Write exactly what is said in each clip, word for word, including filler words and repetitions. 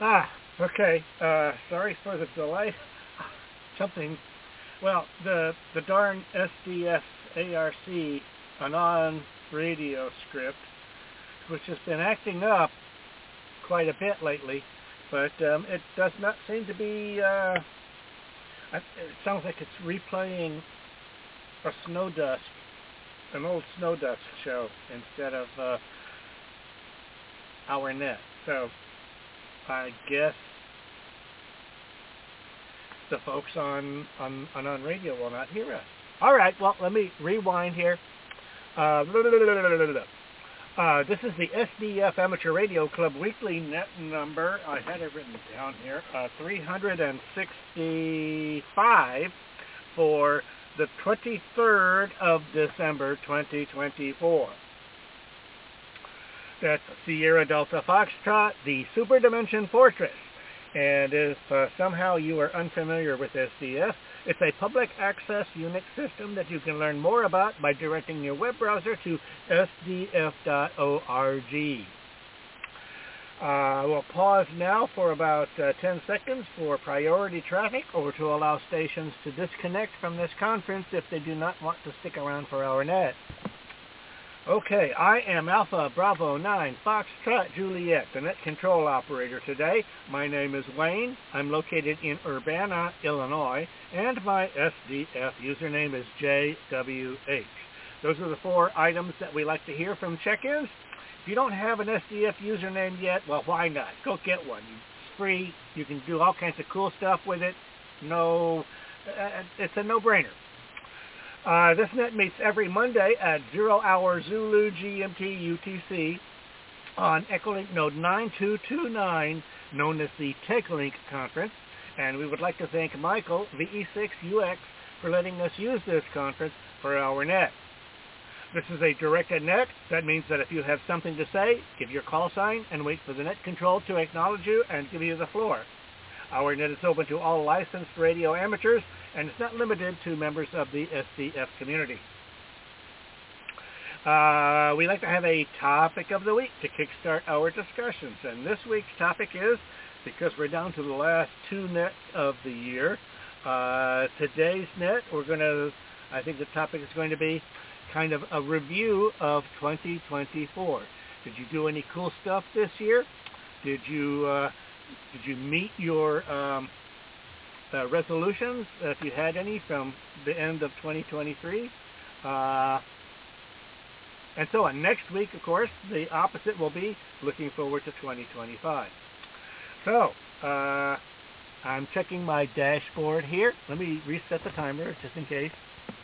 Ah, okay. Uh, sorry for the delay. Something. Well, the the darn S D F A R C Anon radio script, which has been acting up quite a bit lately, but um, it does not seem to be. Uh, it sounds like it's replaying a Snow Dusk, an old Snow Dusk show instead of uh, our net. So I guess the folks on, on, on, on radio will not hear us. All right, well, let me rewind here. Uh, uh, this is the S D F Amateur Radio Club weekly net number. I had it written down here. Uh, three hundred sixty-five for the twenty-third of December, twenty twenty-four. That's Sierra Delta Foxtrot, the Super Dimension Fortress. And if uh, somehow you are unfamiliar with S D F, it's a public access Unix system that you can learn more about by directing your web browser to S D F dot org. Uh, we'll pause now for about uh, ten seconds for priority traffic or to allow stations to disconnect from this conference if they do not want to stick around for our net. Okay, I am Alpha Bravo nine Foxtrot Juliet, the net control operator today. My name is Wayne. I'm located in Urbana, Illinois, and my S D F username is J W H. Those are the four items that we like to hear from check-ins. If you don't have an S D F username yet, well, why not? Go get one. It's free. You can do all kinds of cool stuff with it. No, uh, it's a no-brainer. Uh, this net meets every Monday at zero hour Zulu G M T U T C on Echolink node nine two two nine, known as the TechLink conference. And we would like to thank Michael, V E six U X, for letting us use this conference for our net. This is a directed net. That means that if you have something to say, give your call sign and wait for the net control to acknowledge you and give you the floor. Our net is open to all licensed radio amateurs, and it's not limited to members of the S D F community. Uh, we like to have a topic of the week to kickstart our discussions, and this week's topic is, because we're down to the last two nets of the year, uh, today's net, we're going to, I think the topic is going to be kind of a review of twenty twenty-four. Did you do any cool stuff this year? Did you... Uh, Did you meet your um, uh, resolutions, uh, if you had any, from the end of twenty twenty-three? Uh, and so on. Next week, of course, the opposite will be looking forward to twenty twenty-five. So, uh, I'm checking my dashboard here. Let me reset the timer just in case.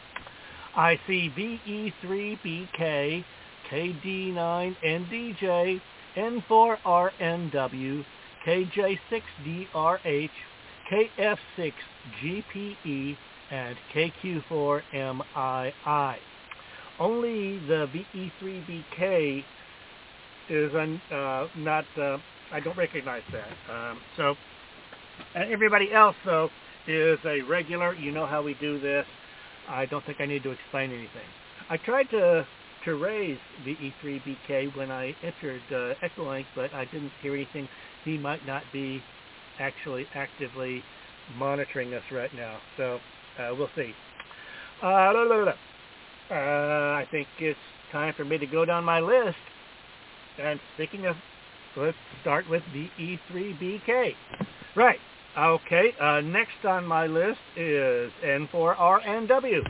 I see V E three B K, K D nine N D J, N four R N W, K J six D R H, K F six G P E, and K Q four M I I. Only the V E three B K is un, uh, not, uh, I don't recognize that. Um, so uh, everybody else, though, is a regular. You know how we do this. I don't think I need to explain anything. I tried to to raise V E three B K when I entered uh, Echolink, but I didn't hear anything. He might not be actually actively monitoring us right now, so uh, we'll see. Uh, blah, blah, blah. Uh, I think it's time for me to go down my list. And speaking of, let's start with V E three B K. Right. Okay. Uh, next on my list is N four R N W.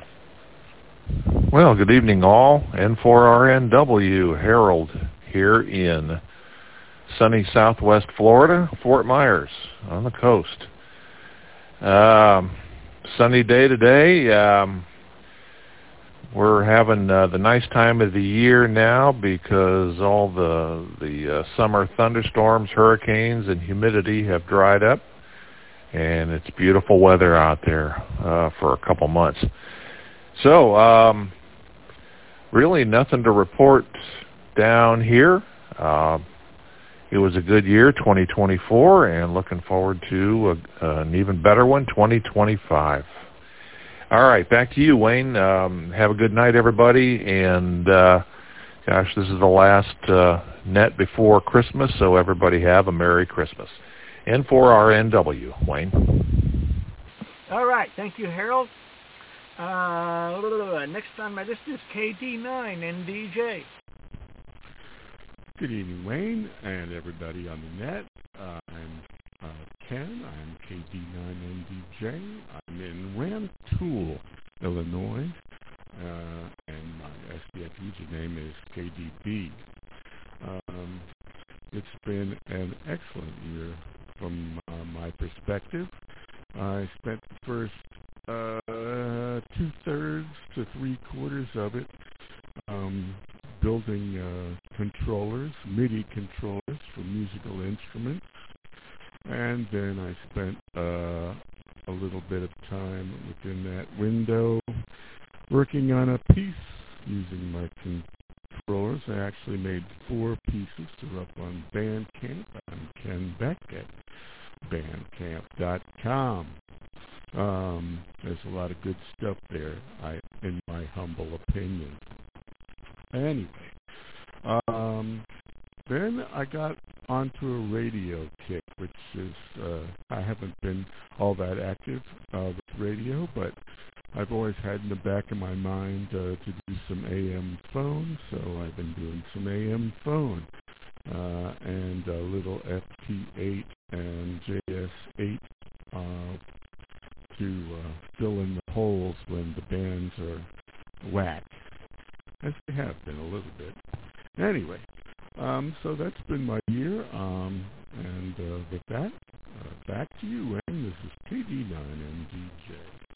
Well, good evening all. N four R N W, Harold here in sunny southwest Florida, Fort Myers on the coast. Um, sunny day today. Um, we're having uh, the nice time of the year now because all the, the uh, summer thunderstorms, hurricanes, and humidity have dried up. And it's beautiful weather out there uh, for a couple months. So, um, really nothing to report down here. Uh, it was a good year, twenty twenty-four, and looking forward to a, an even better one, twenty twenty-five. All right, back to you, Wayne. Um, have a good night, everybody. And, uh, gosh, this is the last uh, net before Christmas, so everybody have a Merry Christmas. N four R N W, Wayne. All right. Thank you, Harold. Uh, next on my list is K D nine N D J. Good evening, Wayne, and everybody on the net. Uh, I'm uh, Ken. I'm K D nine N D J. I'm in Rantoul, Illinois, uh, and my S D F username is K D B. Um, it's been an excellent year from uh, my perspective. I spent the first uh, two-thirds to three-quarters of it um, building uh, controllers, MIDI controllers for musical instruments. And then I spent uh, a little bit of time within that window working on a piece using my controllers. I actually made four pieces. They're up on Bandcamp. I'm Ken Beck at bandcamp dot com. Um, there's a lot of good stuff there, I, in my humble opinion. Anyway, um, then I got onto a radio kick, which is, uh, I haven't been all that active uh, with radio, but I've always had in the back of my mind uh, to do some A M phone, so I've been doing some A M phone, uh, and a little F T eight and J S eight uh, to uh, fill in the holes when the bands are whack, as they have been a little bit. Anyway, um, so that's been my year, um, and uh, with that, uh, back to you, Wayne. This is K D nine N D J.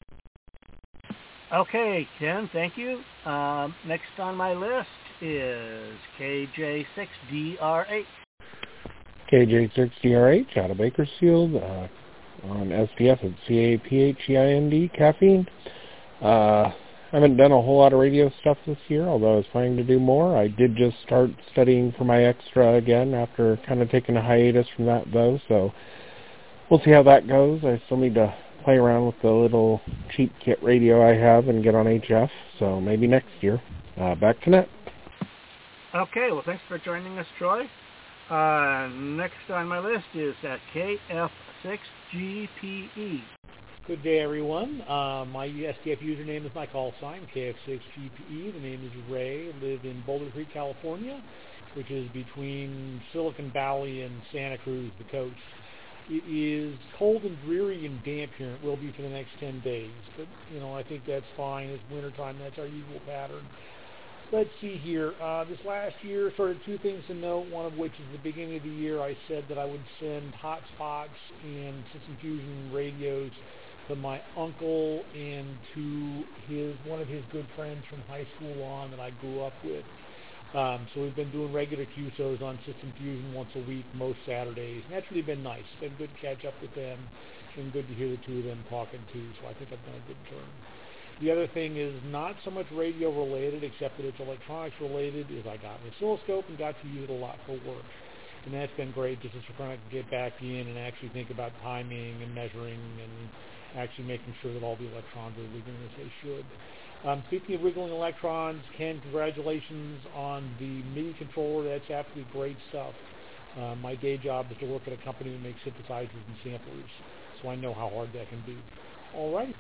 Okay, Ken, thank you. Um, next on my list is K J six D R H. K J six D R H out of Bakersfield. Uh, on S D F, it's C A P H E I N D, caffeine. Uh, I haven't done a whole lot of radio stuff this year, although I was planning to do more. I did just start studying for my extra again after kind of taking a hiatus from that, though, so we'll see how that goes. I still need to play around with the little cheap kit radio I have and get on H F, so maybe next year. Uh, back to net. Okay, well, thanks for joining us, Troy. Uh, next on my list is at K F six G P E. Good day, everyone. Uh, my S D F username is my call sign, K F six G P E. The name is Ray. I live in Boulder Creek, California, which is between Silicon Valley and Santa Cruz, the coast. It is cold and dreary and damp here. It will be for the next ten days. But, you know, I think that's fine. It's wintertime. That's our usual pattern. Let's see here. Uh, this last year, sort of two things to note, one of which is the beginning of the year I said that I would send hotspots and System Fusion radios to my uncle and to his one of his good friends from high school on that I grew up with. Um, so we've been doing regular Q S Os on System Fusion once a week, most Saturdays. And that's really been nice. It's been good to catch up with them. It's been good to hear the two of them talking too. So I think I've done a good turn. The other thing is not so much radio related, except that it's electronics related, is I got an oscilloscope and got to use it a lot for work. And that's been great just as we're trying to get back in and actually think about timing and measuring and actually making sure that all the electrons are wiggling as they should. Um, speaking of wiggling electrons, Ken, congratulations on the MIDI controller. That's absolutely great stuff. Uh, my day job is to work at a company that makes synthesizers and samplers, so I know how hard that can be. All right.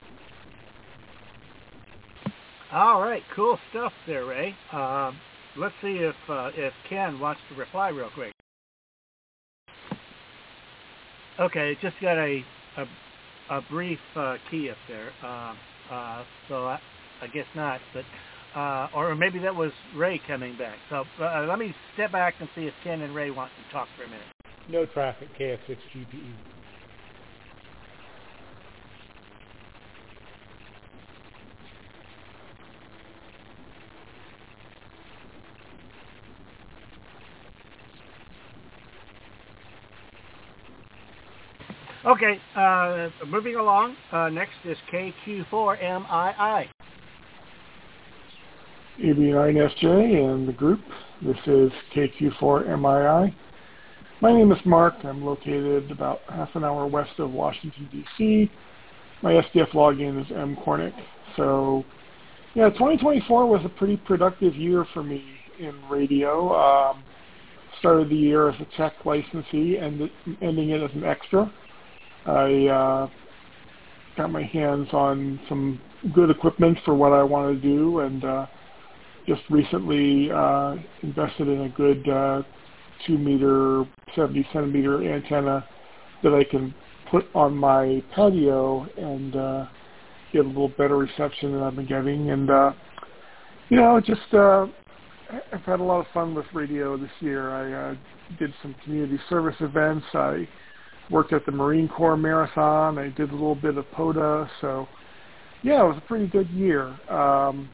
All right, cool stuff there, Ray. Um, let's see if uh, if Ken wants to reply real quick. Okay, just got a a, a brief uh, key up there, uh, uh, so I, I guess not. But uh, or maybe that was Ray coming back. So uh, let me step back and see if Ken and Ray want to talk for a minute. No traffic, K F six G P E. Okay, uh, moving along. Uh, next is K Q four M I I. A B nine S J and the group. This is K Q four M I I. My name is Mark. I'm located about half an hour west of Washington, D C My S D F login is M Cornick. So, yeah, twenty twenty-four was a pretty productive year for me in radio. Um, started the year as a tech licensee and ending it as an extra. I uh, got my hands on some good equipment for what I want to do, and uh, just recently uh, invested in a good uh, two meter, seventy centimeter antenna that I can put on my patio and uh, get a little better reception than I've been getting. And, uh, you know, just uh, I've had a lot of fun with radio this year. I uh, did some community service events. I worked at the Marine Corps Marathon. I did a little bit of POTA. So, yeah, it was a pretty good year. Um,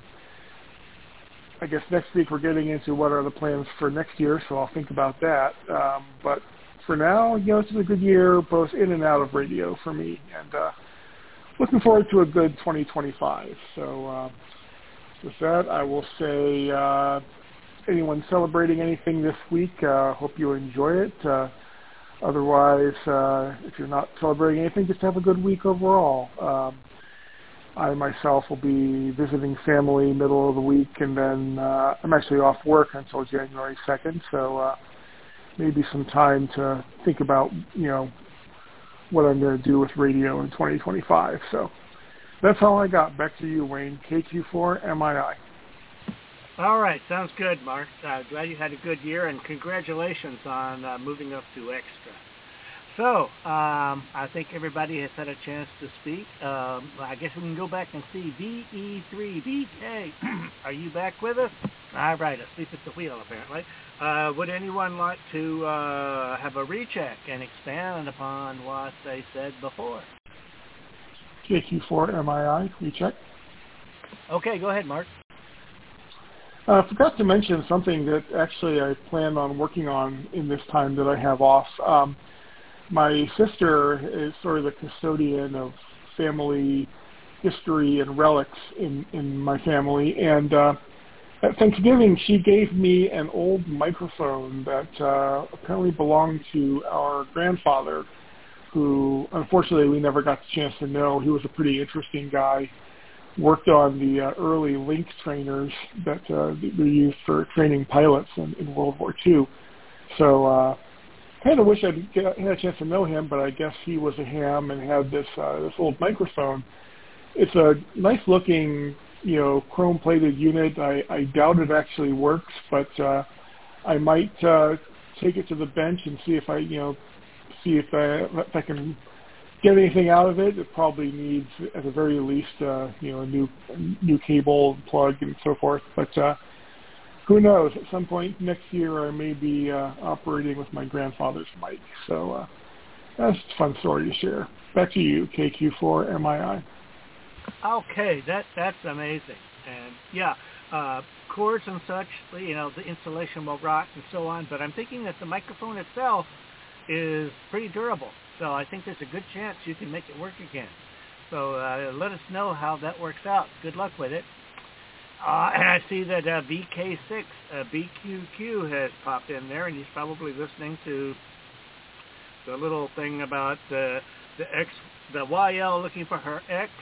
I guess next week we're getting into what are the plans for next year, so I'll think about that. Um, but for now, you know, it's been a good year, both in and out of radio for me, and uh, looking forward to a good twenty twenty-five. So uh, with that, I will say, uh, anyone celebrating anything this week, uh, hope you enjoy it. Uh, otherwise, uh, if you're not celebrating anything, just have a good week overall. Um, I myself will be visiting family middle of the week, and then uh, I'm actually off work until January second, so uh, maybe some time to think about, you know, what I'm going to do with radio in twenty twenty-five. So that's all I got. Back to you, Wayne. K Q four M I I. All right, sounds good, Mark. Uh, glad you had a good year, and congratulations on uh, moving up to extra. So, um, I think everybody has had a chance to speak. Um, I guess we can go back and see V E three. B K, are you back with us? All right, asleep at the wheel, apparently. Uh, would anyone like to uh, have a recheck and expand upon what they said before? K Q four M I I, recheck. Okay, go ahead, Mark. I uh, forgot to mention something that actually I plan on working on in this time that I have off. Um, My sister is sort of the custodian of family history and relics in, in my family. And uh, at Thanksgiving, she gave me an old microphone that uh, apparently belonged to our grandfather, who unfortunately we never got the chance to know. He was a pretty interesting guy. Worked on the uh, early Lynx trainers that uh, were used for training pilots in, in World War Two. So uh, kind of wish I'd get, had a chance to know him, but I guess he was a ham and had this uh, this old microphone. It's a nice-looking, you know, chrome-plated unit. I, I doubt it actually works, but uh, I might uh, take it to the bench and see if I, you know, see if I, if I can get anything out of it. It probably needs, at the very least, uh, you know, a new new cable, plug, and so forth. But uh, who knows? At some point next year, I may be uh, operating with my grandfather's mic. So uh, that's a fun story to share. Back to you, K Q four M I I. Okay, that that's amazing. And yeah, uh, cords and such, you know, the insulation will rot and so on. But I'm thinking that the microphone itself is pretty durable. So I think there's a good chance you can make it work again. So uh, let us know how that works out. Good luck with it. Uh, and I see that uh, V K six, uh, B Q Q has popped in there, and he's probably listening to the little thing about uh, the X, the Y L looking for her X.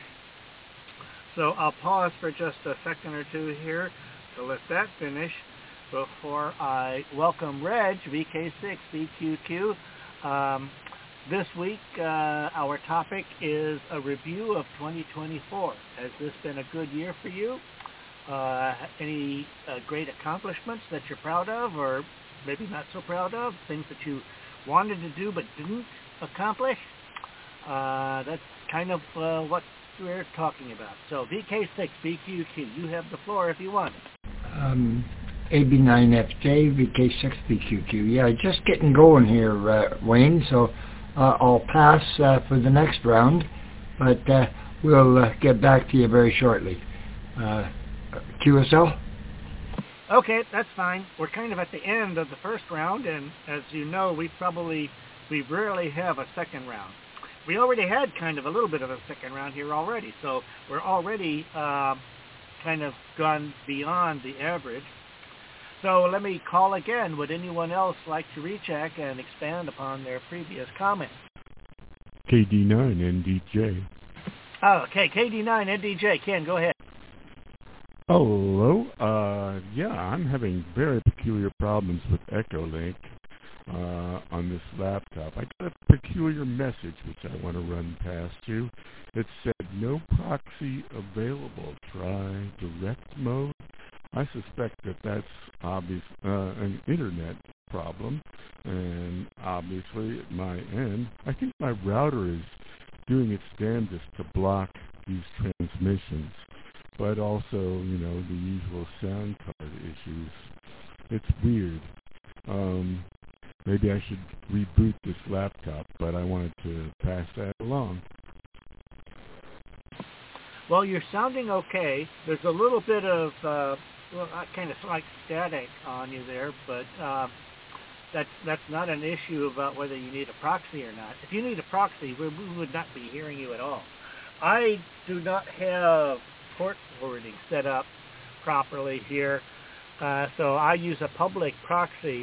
So I'll pause for just a second or two here to let that finish before I welcome Reg, V K six, B Q Q. Um, this week, uh, our topic is a review of twenty twenty-four. Has this been a good year for you? Uh, any uh, great accomplishments that you're proud of, or maybe not so proud of? Things that you wanted to do but didn't accomplish? Uh, that's kind of uh, what we're talking about. So V K six, B Q Q, you have the floor if you want. Um, A B nine F J, V K six, B Q Q. Yeah, just getting going here, uh, Wayne, so uh, I'll pass uh, for the next round, but uh, we'll uh, get back to you very shortly. Uh, Q S L? Okay, that's fine. We're kind of at the end of the first round, and as you know, we probably, we rarely have a second round. We already had kind of a little bit of a second round here already, so we're already uh, kind of gone beyond the average. So let me call again. Would anyone else like to recheck and expand upon their previous comment? K D nine N D J. Oh, okay, K D nine N D J. Ken, go ahead. Hello. Uh, yeah, I'm having very peculiar problems with Echolink uh, on this laptop. I got a peculiar message which I want to run past you. It said, no proxy available. Try direct mode. I suspect that that's obvious, uh, an internet problem, and obviously at my end, I think my router is doing its damnedest to block these transmissions, but also, you know, the usual sound card issues. It's weird. Um, maybe I should reboot this laptop, but I wanted to pass that along. Well, you're sounding okay. There's a little bit of, uh, well, kind of like static on you there, but uh, that's that's not an issue about whether you need a proxy or not. If you need a proxy, we, we would not be hearing you at all. I do not have port forwarding set up properly here, uh, so I use a public proxy,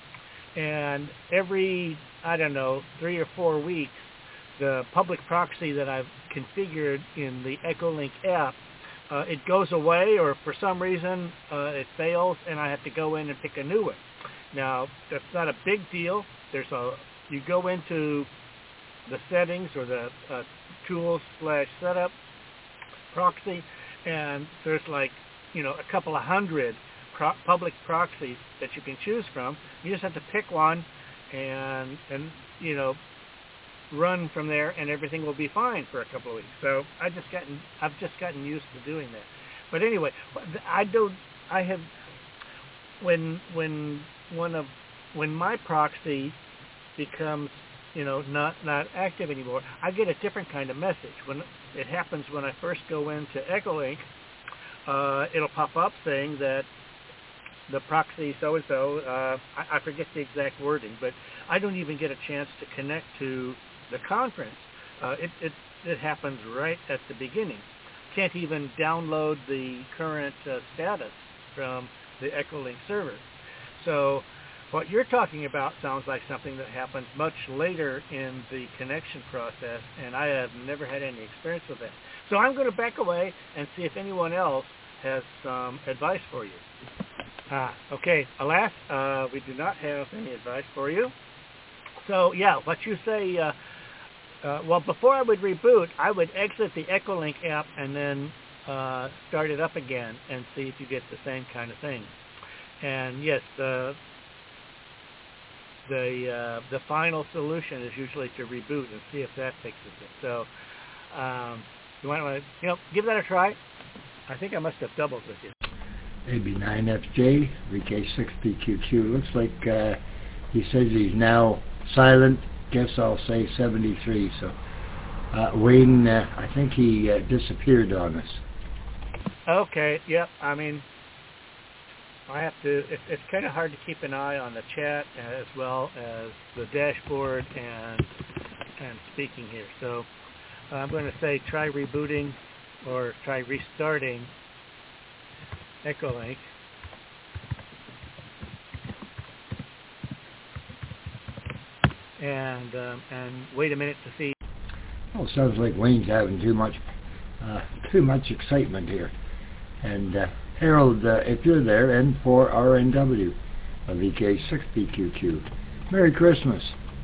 and every, I don't know, three or four weeks, the public proxy that I've configured in the Echolink app, uh, it goes away, or for some reason uh, it fails, and I have to go in and pick a new one. Now, that's not a big deal. There's a you go into the settings or the uh, tools slash setup proxy, and there's like, you know, a couple of hundred pro- public proxies that you can choose from. You just have to pick one, and and you know, run from there, and everything will be fine for a couple of weeks. So I just gotten I've just gotten used to doing that. But anyway, I don't I have when when one of when my proxy becomes, you know, not not active anymore, I get a different kind of message. When it happens when I first go into Echolink, uh, it'll pop up saying that the proxy so-and-so, uh, I, I forget the exact wording, but I don't even get a chance to connect to the conference. Uh, it, it, it happens right at the beginning. Can't even download the current uh, status from the Echolink server. So what you're talking about sounds like something that happens much later in the connection process, and I have never had any experience with that. So I'm going to back away and see if anyone else has some advice for you. Ah, okay. Alas, uh, we do not have any advice for you. So yeah, what you say, uh, uh, well, before I would reboot, I would exit the Echolink app and then uh, start it up again and see if you get the same kind of thing. And yes, the the uh, the final solution is usually to reboot and see if that fixes it. So um, you might want to, you know, give that a try. I think I must have doubled with you. A B nine F J, V K six P Q Q. Looks like uh, he says he's now silent. Guess I'll say seventy-three. So uh, Wayne, uh, I think he uh, disappeared on us. Okay. Yep. I mean, I have to. It, it's kind of hard to keep an eye on the chat as well as the dashboard and and speaking here. So uh, I'm going to say try rebooting or try restarting Echolink. And um, and wait a minute to see. Well, sounds like Wayne's having too much uh, too much excitement here. And uh, Harold, uh, if you're there, N four R N W, V K six P Q Q. Merry Christmas.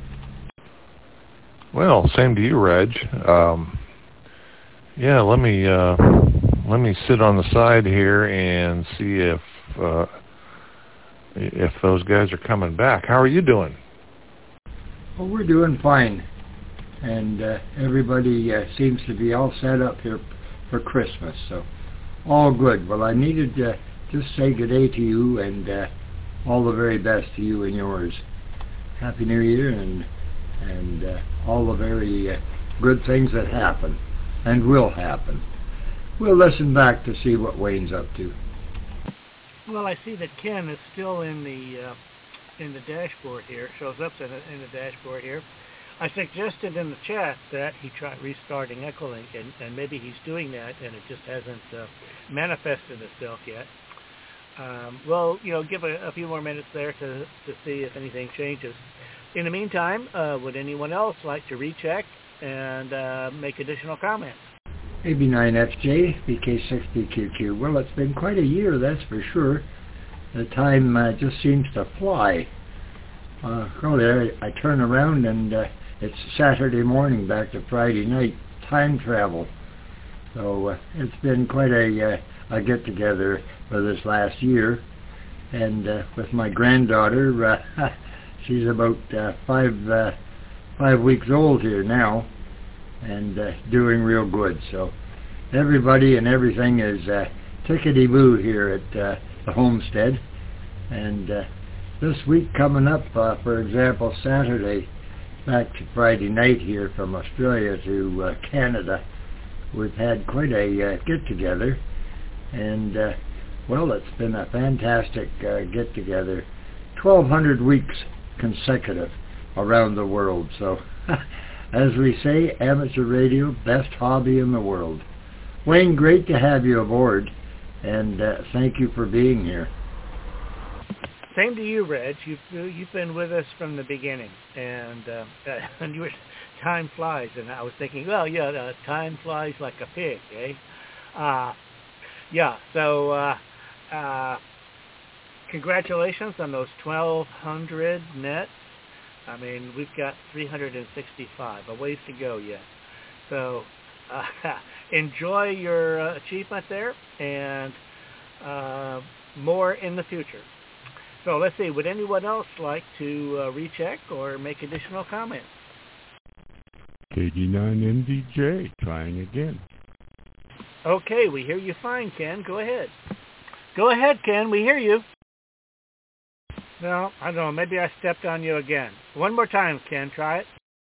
Well, same to you, Reg. Um, yeah, let me uh, let me sit on the side here and see if uh, if those guys are coming back. How are you doing? Well, we're doing fine, and uh, everybody uh, seems to be all set up here for Christmas, so all good. Well, I needed to just say good day to you, and uh, all the very best to you and yours. Happy New Year, and and uh, all the very uh, good things that happen and will happen. We'll listen back to see what Wayne's up to. Well, I see that Ken is still in the uh, in the dashboard here. Shows up in the, in the dashboard here. I suggested in the chat that he try restarting Echolink, and, and maybe he's doing that, and it just hasn't uh, manifested itself yet. Um, well, you know, give a, a few more minutes there to, to see if anything changes. In the meantime, uh, would anyone else like to recheck and uh, make additional comments? A B nine F J, V K sixty Q Q. Well, it's been quite a year, that's for sure. The time uh, just seems to fly. Uh, really, I, I turn around and uh, it's Saturday morning back to Friday night. Time travel. So uh, it's been quite a, uh, a get-together for this last year. And uh, with my granddaughter, uh, she's about uh, five, uh, five weeks old here now, and uh, doing real good. So everybody and everything is uh, tickety-boo here at uh, the homestead. And uh, this week coming up, uh, for example, Saturday, back to Friday night here from Australia to uh, Canada, we've had quite a uh, get-together. And, uh, well, it's been a fantastic uh, get-together. twelve hundred weeks consecutive around the world. So, as we say, amateur radio, best hobby in the world. Wayne, great to have you aboard, and uh, thank you for being here. Same to you, Reg. You've you've been with us from the beginning, and uh, and you were, time flies. And I was thinking, well, yeah, uh, time flies like a pig, eh? Uh, yeah. So, uh, uh, congratulations on those twelve hundred nets. I mean, we've got three hundred sixty-five, a ways to go yet. So uh, enjoy your uh, achievement there, and uh, more in the future. So let's see, would anyone else like to uh, recheck or make additional comments? K D nine M D J, trying again. Okay, we hear you fine, Ken. Go ahead. Go ahead, Ken. We hear you. No, I don't know. Maybe I stepped on you again. One more time, Ken. Try it.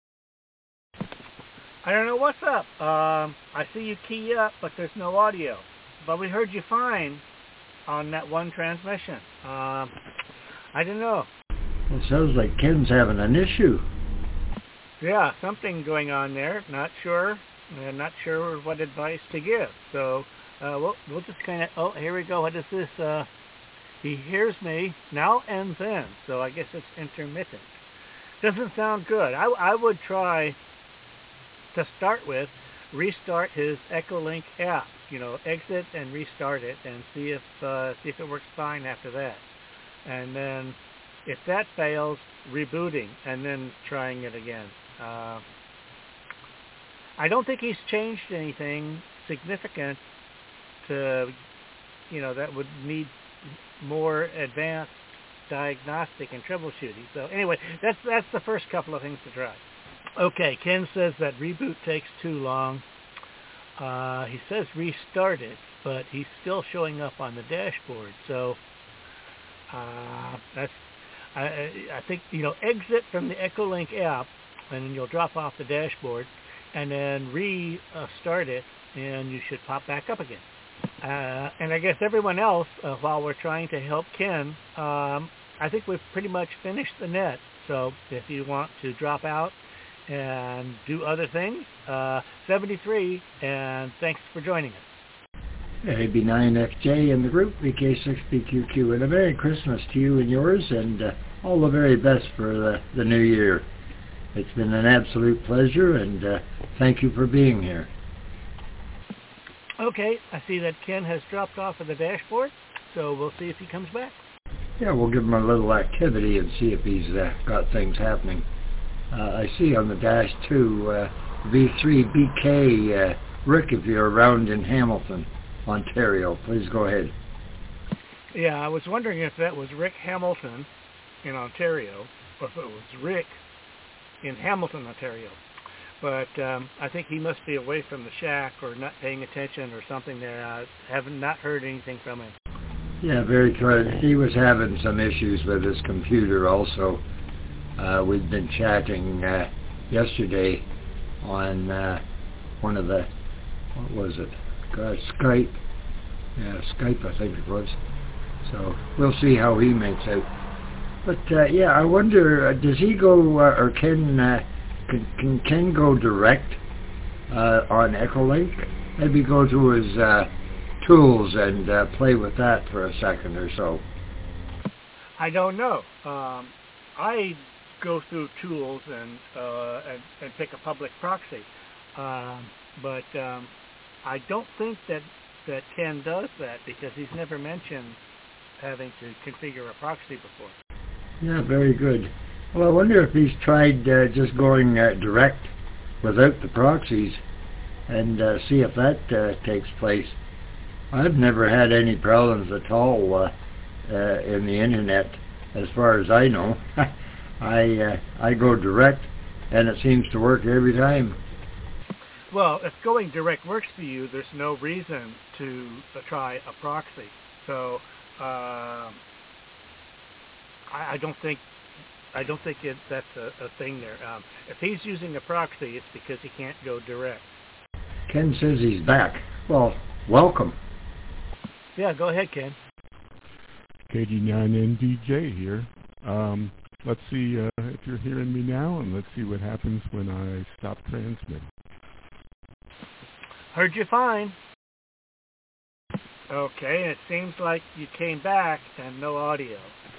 I don't know what's up. Um, I see you key up, but there's no audio. But we heard you fine on that one transmission. Um, I don't know. It sounds like Ken's having an issue. Yeah, something going on there. Not sure. Uh, not sure what advice to give. So uh, we'll, we'll just kind of... Oh, here we go. What is this? Uh, He hears me now and then, so I guess it's intermittent. Doesn't sound good. I, I would try, to start with, restart his Echolink app. You know, exit and restart it, and see if uh, see if it works fine after that. And then, if that fails, rebooting and then trying it again. Uh, I don't think he's changed anything significant to, you know, that would need more advanced diagnostic and troubleshooting. So anyway, that's that's the first couple of things to try. Okay, Ken says that reboot takes too long. Uh, he says restart it, but he's still showing up on the dashboard. So uh, that's I, I think, you know, exit from the Echolink app, and then you'll drop off the dashboard, and then restart it, and you should pop back up again. Uh, and I guess everyone else, uh, while we're trying to help Ken, um, I think we've pretty much finished the net. So if you want to drop out and do other things, uh, seventy-three, and thanks for joining us. A B nine F J and the group, V K sixty Q Q, and a Merry Christmas to you and yours, and uh, all the very best for the, the new year. It's been an absolute pleasure, and uh, thank you for being here. Okay, I see that Ken has dropped off of the dashboard, so we'll see if he comes back. Yeah, we'll give him a little activity and see if he's uh, got things happening. Uh, I see on the dash two, uh, V three B K, uh, Rick, if you're around in Hamilton, Ontario, please go ahead. Yeah, I was wondering if that was Rick Hamilton in Ontario, or if it was Rick in Hamilton, Ontario. But um, I think he must be away from the shack or not paying attention or something there. I haven't not heard anything from him. Yeah, very good. He was having some issues with his computer also. Uh, we'd been chatting uh, yesterday on uh, one of the, what was it? God, Skype. Yeah, Skype I think it was. So we'll see how he makes out. But uh, yeah, I wonder, uh, does he go, uh, or can, uh, can can Ken go direct uh, on Echolink? Maybe go to his uh, tools and uh, play with that for a second or so. I don't know. Um, I go through tools and, uh, and and pick a public proxy, um, but um, I don't think that, that Ken does that because he's never mentioned having to configure a proxy before. Yeah, very good. Well, I wonder if he's tried uh, just going uh, direct without the proxies and uh, see if that uh, takes place. I've never had any problems at all uh, uh, in the internet, as far as I know. I uh, I go direct, and it seems to work every time. Well, if going direct works for you, there's no reason to uh, try a proxy. So uh, I, I don't think I don't think it, that's a, a thing there. Um, if he's using a proxy, it's because he can't go direct. Ken says he's back. Well, welcome. Yeah, go ahead, Ken. K D nine N D J here. Um, let's see uh, if you're hearing me now, and let's see what happens when I stop transmitting. Heard you fine. Okay, and it seems like you came back and no audio.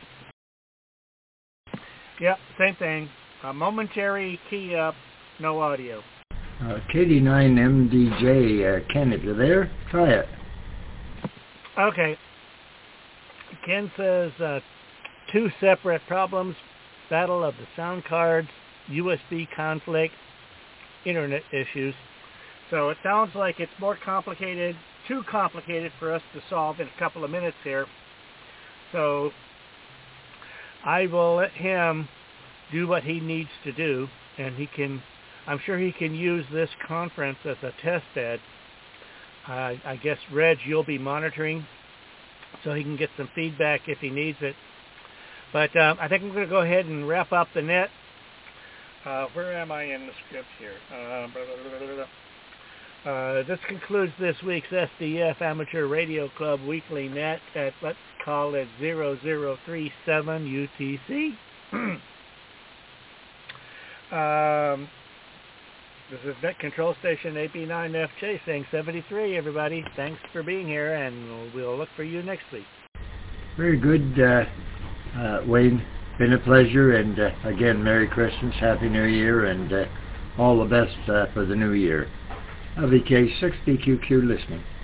Yep, same thing. A momentary key up, no audio. Uh, K D nine M D J, uh, Ken, if you're there, try it. Okay. Ken says uh, two separate problems, battle of the sound cards, U S B conflict, internet issues. So it sounds like it's more complicated, too complicated for us to solve in a couple of minutes here. So I will let him do what he needs to do, and he can, I'm sure he can use this conference as a test bed. Uh, I guess, Reg, you'll be monitoring so he can get some feedback if he needs it. But um, I think I'm going to go ahead and wrap up the net. Uh, where am I in the script here? Uh, blah, blah, blah, blah, blah. Uh, this concludes this week's S D F Amateur Radio Club Weekly Net at, let's call it zero zero three seven U T C. um, this is Net Control Station A B nine F J saying seventy-three, everybody. Thanks for being here, and we'll look for you next week. Very good, uh, uh, Wayne. Been a pleasure, and uh, again, Merry Christmas, Happy New Year, and uh, all the best uh, for the new year. L V K six D Q Q listening.